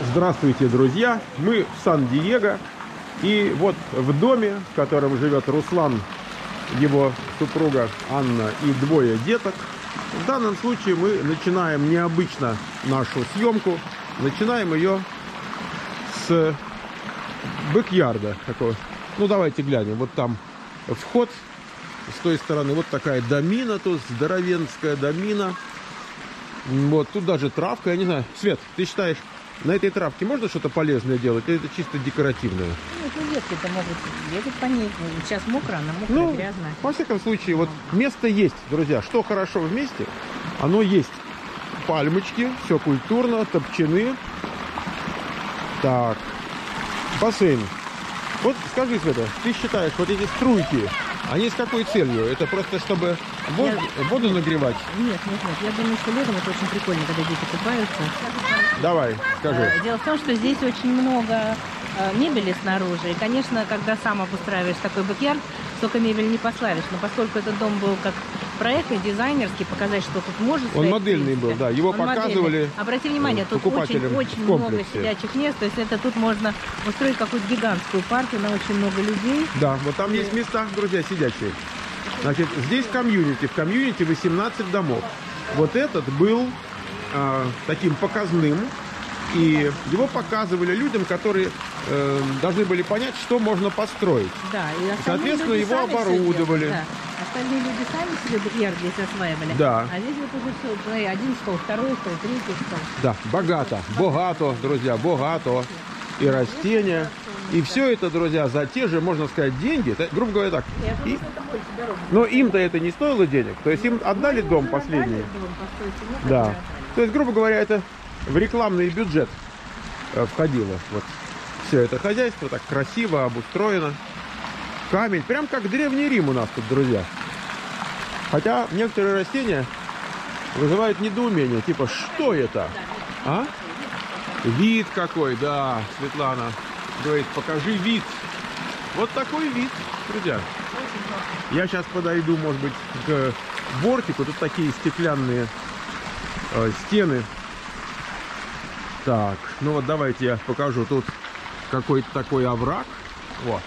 Здравствуйте, друзья! Мы в Сан-Диего. И вот в доме, в котором живет Руслан, его супруга Анна и двое деток, в данном случае мы начинаем необычно нашу съемку. Начинаем ее с бэк-ярда. Ну, давайте глянем. Вот там вход. С той стороны вот такая домина тут, здоровенская домина. Вот, тут даже травка, я не знаю. Свет, ты считаешь, на этой травке можно что-то полезное делать, или это чисто декоративное? Ну, детки-то могут бегать по ней. Сейчас мокро, она мокрая, грязная. Во всяком случае, вот место есть, друзья. Что хорошо в месте, оно есть. Пальмочки, все культурно, топчаны. Так, бассейн. Вот скажи, Света, ты считаешь, вот эти струйки, они с какой целью? Это просто чтобы воду нагревать? Нет. Я думаю, что летом это очень прикольно, когда дети купаются. Давай, скажи. Дело в том, что здесь очень много мебели снаружи. И, конечно, когда сам обустраиваешь такой бэк-ярд, столько мебели не поставишь. Но поскольку этот дом был как проектный, дизайнерский, показать, что тут может стоять. Он модельный был, да. Его показывали. Модельный. Обрати внимание, тут очень много сидячих мест. То есть это тут можно устроить какую-то гигантскую партию на очень много людей. Да, вот там есть места, друзья, сидячие. Значит, здесь комьюнити. В комьюнити 18 домов. Вот этот был таким показным. И его показывали людям, которые должны были понять, что можно построить. Да, и соответственно, его оборудовали. Да. Остальные люди сами себе бэк-ярд здесь осваивали. Да. А здесь вот уже все, один стол, второй стол, третий стол. Да, богато, друзья, богато. И растения. И все это, друзья, за те же, можно сказать, деньги. Грубо говоря, так. Но им-то это не стоило денег. То есть им отдали дом последний. Да. То есть, грубо говоря, это в рекламный бюджет входило. Вот все это хозяйство так красиво обустроено. Камень, прям как Древний Рим у нас тут, друзья. Хотя некоторые растения вызывают недоумение. Типа, что это? А? Вид какой, да, Светлана говорит, покажи вид. Вот такой вид, друзья. Я сейчас подойду, может быть, к бортику. Тут такие стеклянные стены. Так, ну вот давайте я покажу. Тут какой-то такой овраг. Вот.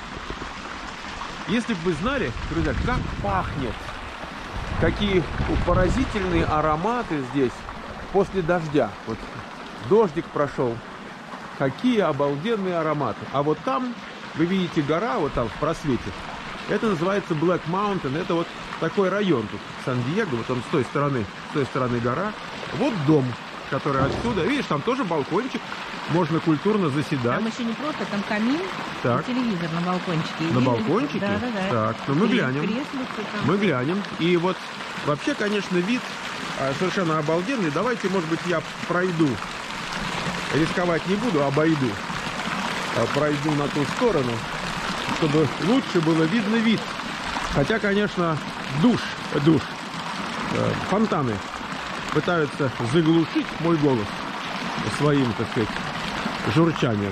Если бы вы знали, друзья, как пахнет, какие поразительные ароматы здесь после дождя. Вот дождик прошел. Какие обалденные ароматы. А вот там, вы видите гора, вот там в просвете. Это называется Black Mountain. Это вот такой район тут, Сан-Диего. Вот он с той стороны гора. Вот дом, который отсюда. Видишь, там тоже балкончик. Можно культурно заседать. Там еще не просто, там камин, так. Телевизор на балкончике. На балкончике? Да. Так, ну мы глянем. Мы глянем. И вот вообще, конечно, вид совершенно обалденный. Давайте, может быть, я пройду. Рисковать не буду, обойду. Пройду на ту сторону, чтобы лучше было видно вид. Хотя, конечно, душ, фонтаны пытаются заглушить мой голос своим, так сказать, журчанием.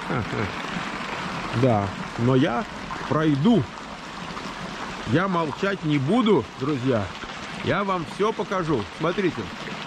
Да, но я пройду. Я молчать не буду, друзья. Я вам все покажу. Смотрите.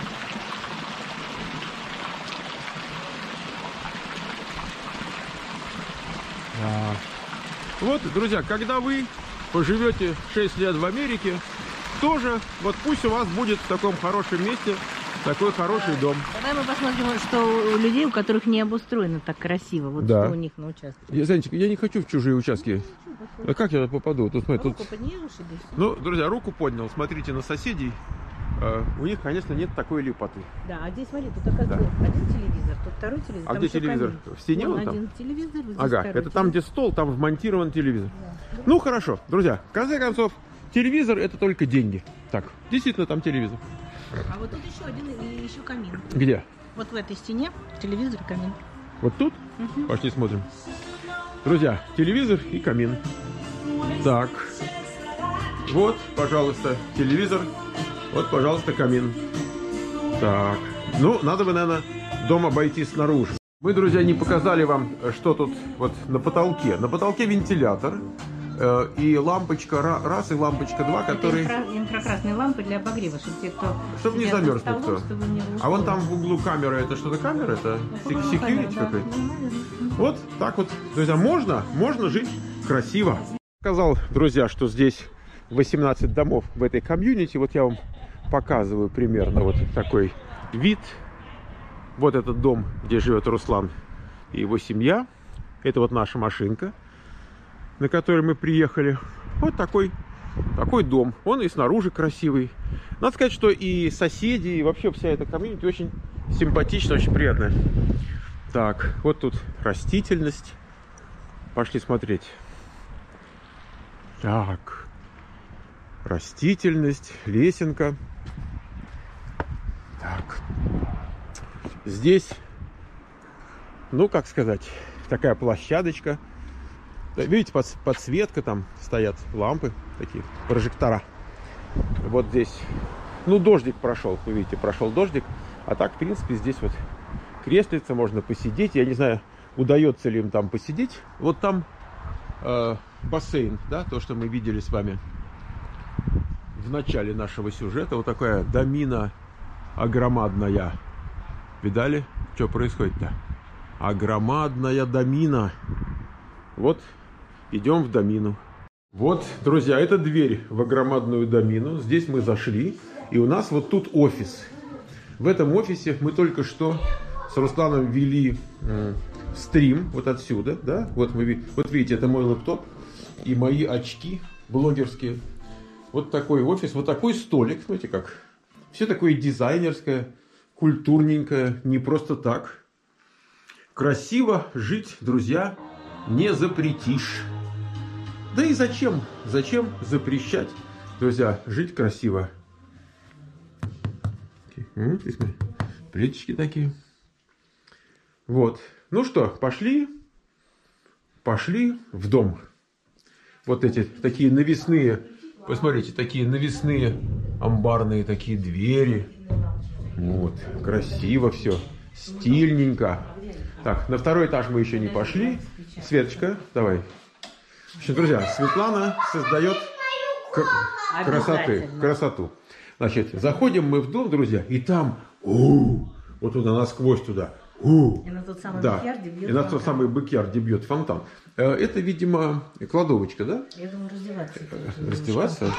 Вот, друзья, когда вы поживете 6 лет в Америке, тоже, вот пусть у вас будет в таком хорошем месте такой хороший дом. Давай мы посмотрим, что у людей, у которых не обустроено так красиво, вот да. Что у них на участке. Занечка, я не хочу в чужие участки. А как я попаду? Тут, смотри, руку поднял, ну, друзья, руку поднял, смотрите на соседей. У них, конечно, нет такой лепоты. Да, а здесь, смотри, тут оказывается один телевизор, тут второй телевизор. А где телевизор? Камин. В стене вон он один там? телевизор, Ага, это там, где стол, там вмонтирован телевизор. Да. Ну, хорошо, друзья, в конце концов, телевизор — это только деньги. Так, действительно, там телевизор. А вот тут еще один и еще камин. Где? Вот в этой стене телевизор и камин. Вот тут? Угу. Пошли смотрим. Друзья, телевизор и камин. Так. Вот, пожалуйста, телевизор. Вот, пожалуйста, камин. Так. Ну, надо бы, наверное, дом обойти снаружи. Мы, друзья, не показали вам, что тут вот на потолке. На потолке вентилятор. и лампочка раз и лампочка 2, которые... Инфракрасные лампы для обогрева, чтобы те, кто... Чтобы не замерз никто. А вон там в углу камера, это что-то камера? Это security какой-то? Вот так вот, друзья, можно жить красиво. Сказал, друзья, что здесь 18 домов в этой комьюнити. Вот я вам показываю примерно вот такой вид. Вот этот дом, где живет Руслан и его семья. Это вот наша машинка, на которой мы приехали. Вот такой дом. Он и снаружи красивый. Надо сказать, что и соседи, и вообще вся эта комьюнити очень симпатичная, очень приятная. Так, вот тут растительность. Пошли смотреть. Так, растительность, лесенка. Так, здесь, ну, как сказать, такая площадка. Видите, подсветка, там стоят лампы, такие прожектора. Вот здесь, ну, дождик прошел, вы видите, прошел дождик. А так, в принципе, здесь вот креслица, можно посидеть. Я не знаю, удается ли им там посидеть. Вот там бассейн, да, то, что мы видели с вами в начале нашего сюжета. Вот такая домина огромадная. Видали, что происходит-то? Огромадная домина. Вот, идем в домину. Вот, друзья, это дверь в огромадную домину. Здесь мы зашли, и у нас вот тут офис. В этом офисе мы только что с Русланом вели стрим вот отсюда, да? Вот видите, это мой лэптоп и мои очки блогерские. Вот такой офис, вот такой столик, смотрите как. Все такое дизайнерское, культурненькое, не просто так. Красиво жить, друзья, не запретишь. Да и зачем? Зачем запрещать, друзья, жить красиво? Плиточки такие. Вот. Ну что, пошли в дом. Вот эти такие навесные, посмотрите, такие навесные амбарные такие двери. Вот, красиво все, стильненько. Так, на второй этаж мы еще не пошли. Светочка, давай. В общем, друзья, Светлана создает красоту. Значит, заходим мы в дом, друзья, и там, вот туда, насквозь туда. И на тот самый бэк-ярде бьет фонтан. И на тот самый бэк-ярде бьет фонтан. Это, видимо, кладовочка, да? Я думаю, раздеваться. Раздеваться?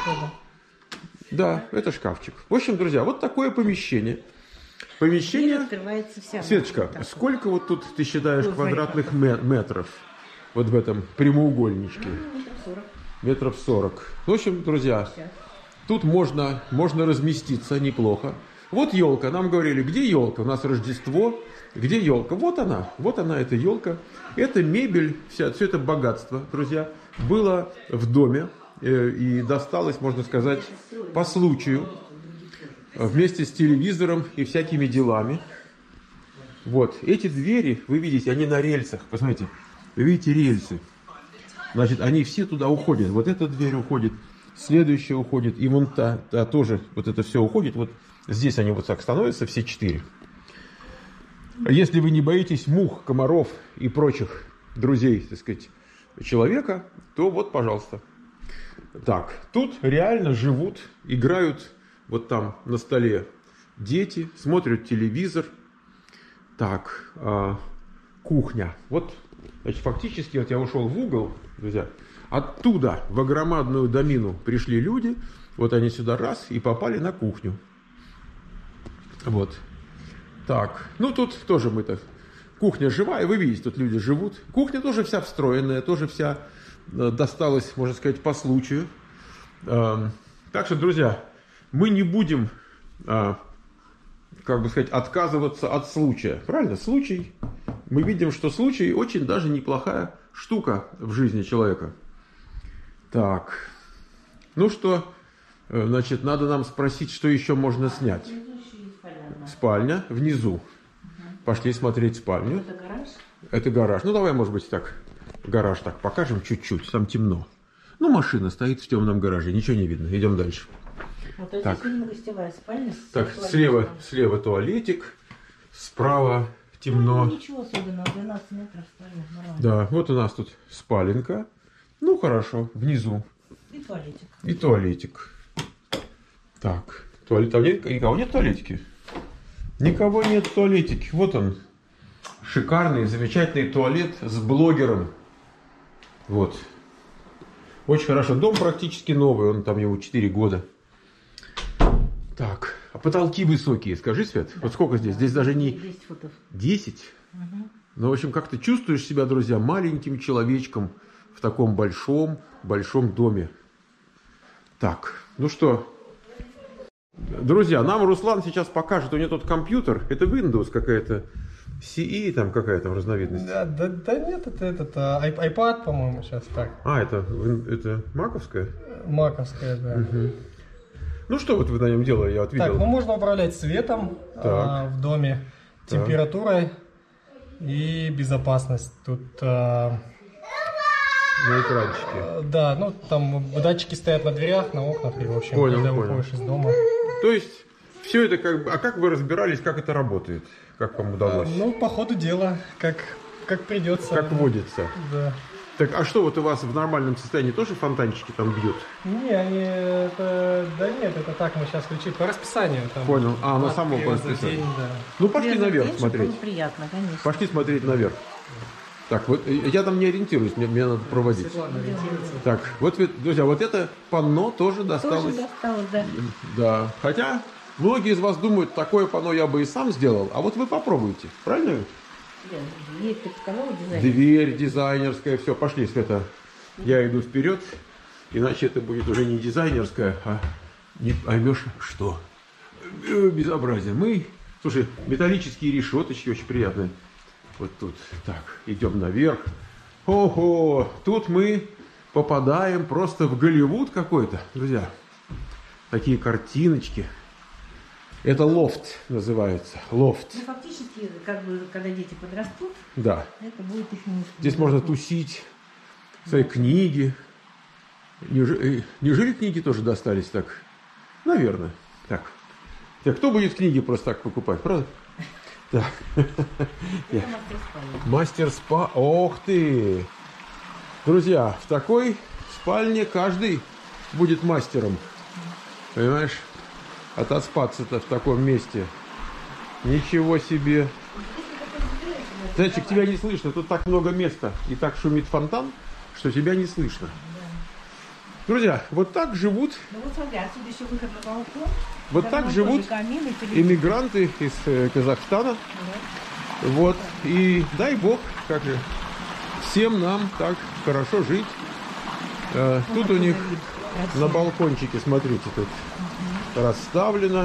Да, это шкафчик. В общем, друзья, вот такое помещение. Помещение... открывается вся. Светочка, сколько вот тут, ты считаешь, квадратных метров? Вот в этом прямоугольничке? Метров 40. В общем, друзья, тут можно разместиться неплохо. Вот елка. Нам говорили, где елка? У нас Рождество. Где елка? Вот она, эта елка. Это мебель, все это богатство, друзья, было в доме и досталось, можно сказать, по случаю, вместе с телевизором и всякими делами. Вот, эти двери, вы видите, они на рельсах, посмотрите, вы видите рельсы. Значит, они все туда уходят. Вот эта дверь уходит, следующая уходит, и вон та тоже, вот это все уходит. Вот здесь они вот так становятся, все 4. Если вы не боитесь мух, комаров и прочих друзей, так сказать, человека, то вот, пожалуйста. Так, тут реально живут, играют вот там на столе дети, смотрят телевизор. Так, кухня. Вот, значит, фактически вот я ушел в угол, друзья. Оттуда в огромадную домину пришли люди. Вот они сюда раз и попали на кухню. Вот. Так, ну тут тоже мы-то... Кухня живая, вы видите, тут люди живут. Кухня тоже вся встроенная, тоже вся досталась, можно сказать, по случаю. Так что, друзья, мы не будем, как бы сказать, отказываться от случая. Правильно? Случай. Мы видим, что случай очень даже неплохая штука в жизни человека. Так, ну что, значит, надо нам спросить, что еще можно снять. Спальня внизу. Пошли смотреть спальню. Это гараж? Это гараж. Ну, давай, может быть, так, гараж так покажем чуть-чуть. Там темно. Ну, машина стоит в темном гараже. Ничего не видно. Идем дальше. Вот это здесь, видимо, гостевая спальня. Так, слева туалетик. Справа темно. Ну, ничего особенного. 12 метров спальня. Нормально. Да, вот у нас тут спаленка. Ну, хорошо, внизу. И туалетик. И туалетик. Так, туалет. А никого нет в туалетике? Никого нет в туалетике. Вот он. Шикарный, замечательный туалет с блогером. Вот. Очень хорошо. Дом практически новый. Он там ему 4 года. Так. А потолки высокие. Скажи, Свет, да. Вот сколько здесь? Здесь даже не... 10 футов. 10? Угу. Ну, в общем, как ты чувствуешь себя, друзья, маленьким человечком в таком большом доме. Так, ну что, друзья, нам Руслан сейчас покажет, у него тут компьютер, это Windows какая-то, CE там какая-то разновидность. Да нет, это iPad, по-моему, сейчас так. А, это маковская? Маковская, да. Угу. Ну что вот вы на нем делали, я вот видел. Так, ну можно управлять светом в доме, температурой и безопасность. Тут... На экранчике. Да, ну там датчики стоят на дверях, на окнах и, в общем, когда выходишь из дома. То есть, все это как бы... А как вы разбирались, как это работает? Как вам удалось? Ну, по ходу дела, как придется. Как водится. Да. Так, а что вот у вас в нормальном состоянии тоже фонтанчики там бьют? Не, нет, это так, мы сейчас включили по расписанию. Там, понял, на самом расписании. Да. Ну, пошли наверх смотреть. Приятно, конечно. Пошли смотреть наверх. Так, вот я там не ориентируюсь, мне надо проводить. Так, вот, друзья, вот это панно тоже досталось. Тоже досталось, да. Да, хотя многие из вас думают, такое панно я бы и сам сделал, а вот вы попробуйте, правильно? Дверь, ты сказала, дизайнерская? Дверь дизайнерская, все, пошли, Света. Я иду вперед, иначе это будет уже не дизайнерская, а не поймешь что. Безобразие. Слушай, металлические решеточки очень приятные. Вот тут. Так, идем наверх. Ого, тут мы попадаем просто в Голливуд какой-то, друзья. Такие картиночки. Это лофт называется. Лофт. Ну, фактически, как бы, когда дети подрастут, да. Это будет их место. Здесь можно тусить. Свои книги. Неужели книги тоже достались так? Наверное. Так. Кто будет книги просто так покупать, правда? Так. Мастер-спа. Ох ты! Друзья, в такой спальне каждый будет мастером. Понимаешь? Отоспаться-то в таком месте. Ничего себе. Зайчик, тебя не слышно. Тут так много места. И так шумит фонтан, что тебя не слышно. Друзья, вот так живут. Ну вот смотри, отсюда еще выход на балкон. Вот так живут иммигранты из Казахстана. Да. Вот. И дай бог, как же, всем нам так хорошо жить. Тут у них на балкончике, смотрите, тут расставлено.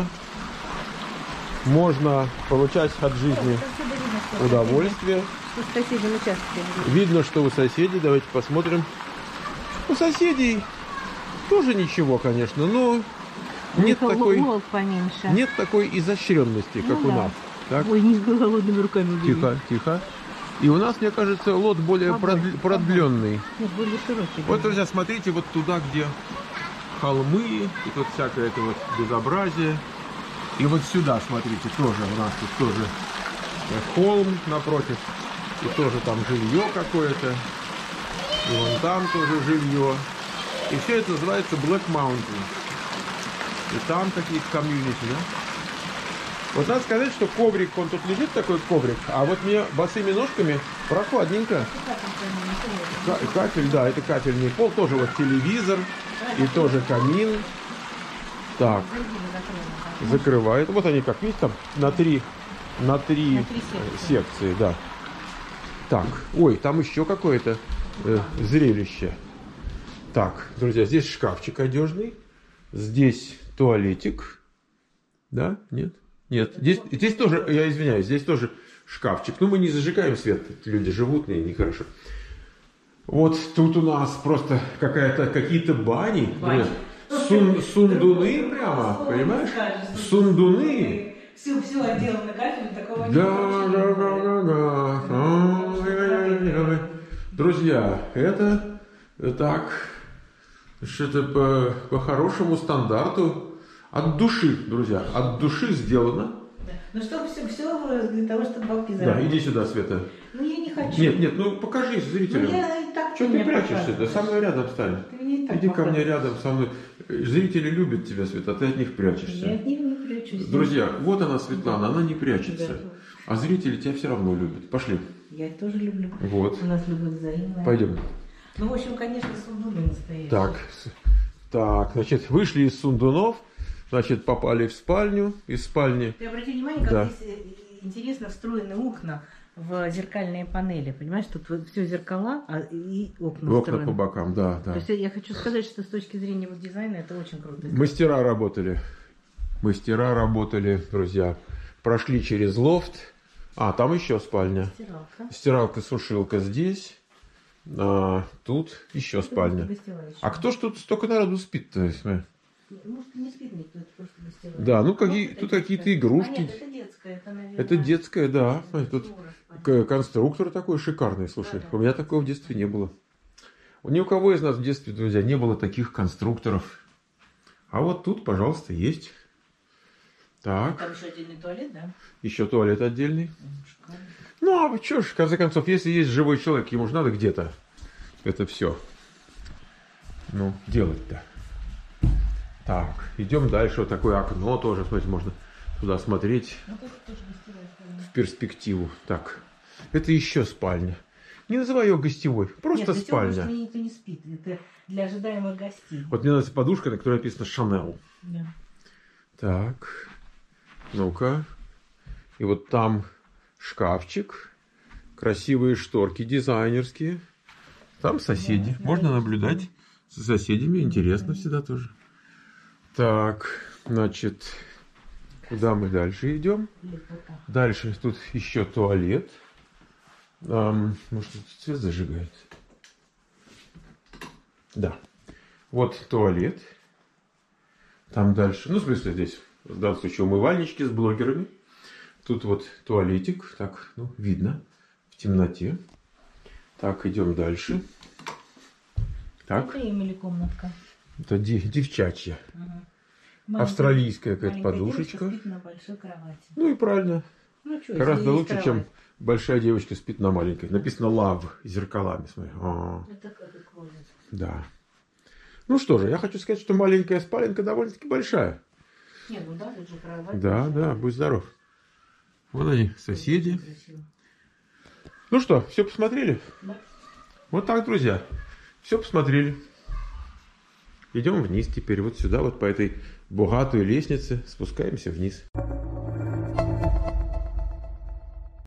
Можно получать от жизни удовольствие. Видно, что у соседей. Давайте посмотрим. У соседей тоже ничего, конечно, но нет такой изощренности, как у нас. Так? Ой, не с голодными руками. Тихо. И у нас, мне кажется, лот более продленный. Нет, более широкий. Вот, друзья, смотрите вот туда, где холмы, и тут всякое это вот безобразие. И вот сюда, смотрите, тоже у нас тут тоже холм напротив. И тоже там жилье какое-то. И вон там тоже жилье. И все это называется Black Mountain. И там какие-то комьюнити, да? Вот надо сказать, что коврик, он тут лежит, такой коврик, а вот мне босыми ножками прохладненько. Кафель, да, это кафельный пол, тоже вот телевизор и тоже камин. Так, закрывает. Вот они как, видите, там на три секции, да. Так, ой, там еще какое-то зрелище. Так, друзья, здесь шкафчик одежный, здесь туалетик, да, нет? Нет, здесь тоже, я извиняюсь, здесь тоже шкафчик. Ну, мы не зажигаем свет, люди живут, нехорошо. Вот тут у нас просто какие-то бани. Сундуны прямо, понимаешь? Сундуны. Все отделано кафелем, такого Да. Друзья, это так, что-то по хорошему стандарту. От души, друзья, от души сделано. Да. Ну что, все для того, чтобы бабки заработать. Да, иди сюда, Света. Ну я не хочу. Нет, ну покажи зрителям. Ну я и так Что ты прячешься? Да со мной рядом стань. Иди ко мне рядом со мной. Зрители любят тебя, Света, а ты от них прячешься. Я от них не прячусь. Друзья, вот она, Светлана, она не прячется. А зрители тебя все равно любят. Пошли. Я тоже люблю. Вот. У нас любовь взаимная. Пойдем. Ну, в общем, конечно, сундуны настоящие. Так, значит, вышли из Сундунов, значит, попали в спальню, из спальни. Ты обрати внимание, как здесь интересно встроены окна в зеркальные панели. Понимаешь, тут все зеркала, и окна Окна встроены. по бокам, да. То есть я хочу сказать, что с точки зрения вот дизайна это очень круто. Мастера работали, друзья. Прошли через лофт. А, там еще спальня. Стиралка-сушилка здесь. Тут еще спальня. А кто ж тут столько народу спит-то? Может, не спит никто, это просто гостевая. Да, ну тут какие-то игрушки. Нет, это детская, это, наверное. Это детская, да. Тут конструктор такой шикарный, слушай. У меня такого в детстве не было. Ни у кого из нас в детстве, друзья, не было таких конструкторов. А вот тут, пожалуйста, есть. Так. Там еще отдельный туалет, да? Еще туалет отдельный. Шикарно. Ну, а что ж, в конце концов, если есть живой человек, ему же надо где-то это все, ну, делать-то. Так, идем дальше. Вот такое окно тоже, смотрите, можно туда смотреть в перспективу. Так, это еще спальня. Не называй ее гостевой, просто Нет, спальня. Потому что никто не спит. Это для ожидаемых гостей. Вот мне нравится подушка, на которой написано Шанел. Да. Так, ну-ка. И вот там шкафчик, красивые шторки дизайнерские. Там соседи. Да, можно наблюдать за соседями. Интересно всегда тоже. Так, значит, куда мы дальше идем? Дальше тут еще туалет. Может, тут свет зажигается? Да. Вот туалет. Там дальше, ну, в смысле, здесь в данном случае умывальнички с блогерами. Тут вот туалетик. Так, ну, видно в темноте. Так, идем дальше. Так. Это Эмили комнатка. Это девчачья. Угу. Австралийская какая-то подушечка. Спит на большой кровати. Ну и правильно. Ну, что, гораздо лучше, чем большая девочка спит на маленькой. Написано love зеркалами. Смотри. Это как клозет. Да. Ну что же, я хочу сказать, что маленькая спаленка довольно-таки большая. Нет, ну да, тут же кровать. Да, да, будь здоров. Вот они, соседи. Ну что, все посмотрели? Да. Вот так, друзья. Все посмотрели. Идем вниз теперь. Вот сюда, вот по этой богатой лестнице спускаемся вниз.